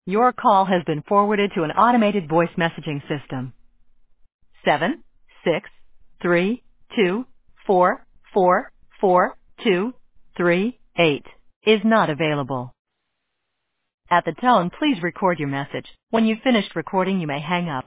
Your call has been forwarded to an automated voice messaging system. 76324444238 is not available. At the tone, please record your message. When you've finished recording, you may hang up.